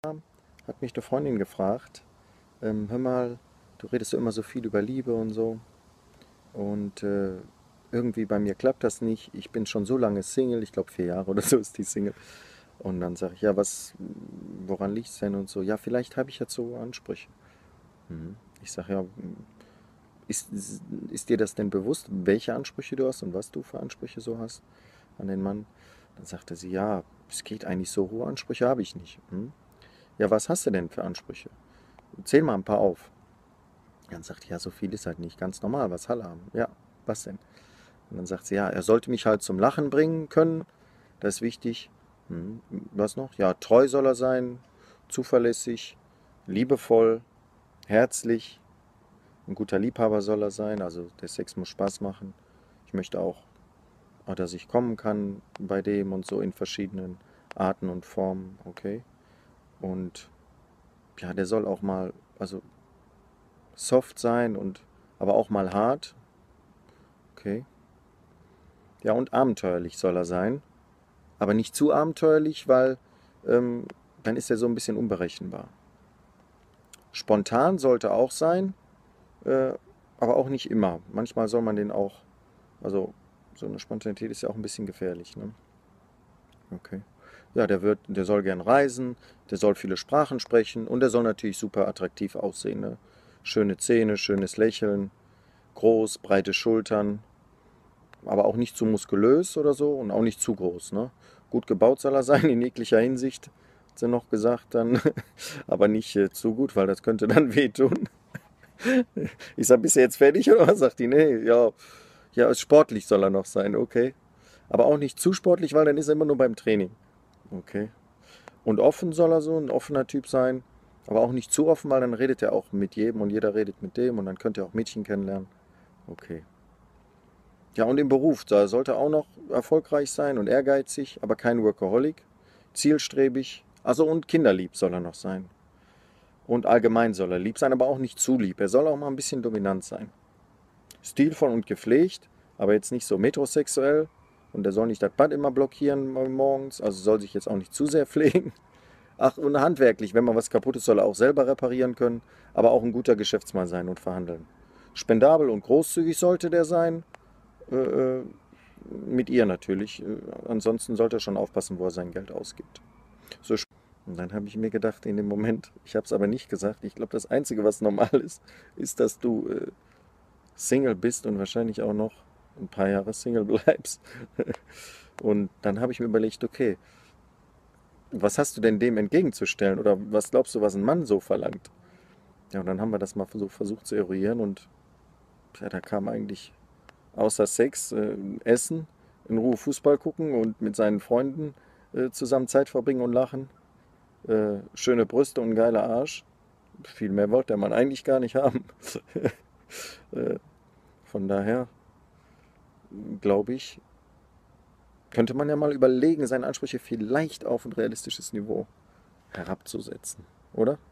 Hat mich eine Freundin gefragt, hör mal, du redest ja immer so viel über Liebe und so und irgendwie bei mir klappt das nicht. Ich bin schon so lange Single, ich glaube 4 Jahre oder so ist die Single. Und dann sage ich, ja, woran liegt's denn und so? Ja, vielleicht habe ich jetzt so Ansprüche. Ich sage, ja, ist, ist dir das denn bewusst, welche Ansprüche du hast und was du für Ansprüche so hast an den Mann? Dann sagte sie, ja, es geht eigentlich so, hohe Ansprüche habe ich nicht. Ja, was hast du denn für Ansprüche? Zähl mal ein paar auf. Dann sagt, ja, so viel ist halt nicht ganz normal, was Halle haben. Ja, was denn? Und dann sagt sie, ja, er sollte mich halt zum Lachen bringen können, das ist wichtig. Was noch? Ja, treu soll er sein, zuverlässig, liebevoll, herzlich, ein guter Liebhaber soll er sein, also der Sex muss Spaß machen. Ich möchte auch, dass ich kommen kann bei dem und so in verschiedenen Arten und Formen, okay? Und ja, der soll auch mal, also soft sein und aber auch mal hart, okay? Ja, und abenteuerlich soll er sein, aber nicht zu abenteuerlich, weil ähm, dann ist er so ein bisschen unberechenbar. Spontan sollte auch sein, äh, aber auch nicht immer. Manchmal soll man den auch, also so eine Spontanität ist ja auch ein bisschen gefährlich, ne? Okay. Ja, der soll gern reisen, der soll viele Sprachen sprechen und der soll natürlich super attraktiv aussehen, ne? Schöne Zähne, schönes Lächeln, groß, breite Schultern, aber auch nicht zu muskulös oder so und auch nicht zu groß, ne? Gut gebaut soll er sein in jeglicher Hinsicht, hat sie noch gesagt dann, aber nicht zu gut, weil das könnte dann wehtun. Ich sag, bist du jetzt fertig oder was? Sagt die, nee, ja, ja, sportlich soll er noch sein, okay. Aber auch nicht zu sportlich, weil dann ist er immer nur beim Training. Okay. Und offen soll er so, ein offener Typ sein, aber auch nicht zu offen, weil dann redet er auch mit jedem und jeder redet mit dem und dann könnt ihr auch Mädchen kennenlernen. Okay. Ja, und im Beruf, da sollte er auch noch erfolgreich sein und ehrgeizig, aber kein Workaholic. Zielstrebig, also und kinderlieb soll er noch sein. Und allgemein soll er lieb sein, aber auch nicht zu lieb. Er soll auch mal ein bisschen dominant sein. Stilvoll und gepflegt, aber jetzt nicht so metrosexuell. Und er soll nicht das Bad immer blockieren morgens, also soll sich jetzt auch nicht zu sehr pflegen. Ach, und handwerklich, wenn mal was kaputt ist, soll er auch selber reparieren können, aber auch ein guter Geschäftsmann sein und verhandeln. Spendabel und großzügig sollte der sein, äh, äh, mit ihr natürlich. Ansonsten sollte er schon aufpassen, wo er sein Geld ausgibt. So, und dann habe ich mir gedacht, in dem Moment, ich habe es aber nicht gesagt, ich glaube, das Einzige, was normal ist, ist, dass du Single bist und wahrscheinlich auch noch ein paar Jahre Single bleibst. Und dann habe ich mir überlegt, okay, was hast du denn dem entgegenzustellen? Oder was glaubst du, was ein Mann so verlangt? Ja, und dann haben wir das mal so versucht zu eruieren und ja, da kam eigentlich außer Sex, Essen, in Ruhe Fußball gucken und mit seinen Freunden zusammen Zeit verbringen und lachen. Schöne Brüste und ein geiler Arsch. Viel mehr wollte der Mann eigentlich gar nicht haben. äh, von daher glaube ich, könnte man ja mal überlegen, seine Ansprüche vielleicht auf ein realistisches Niveau herabzusetzen, oder?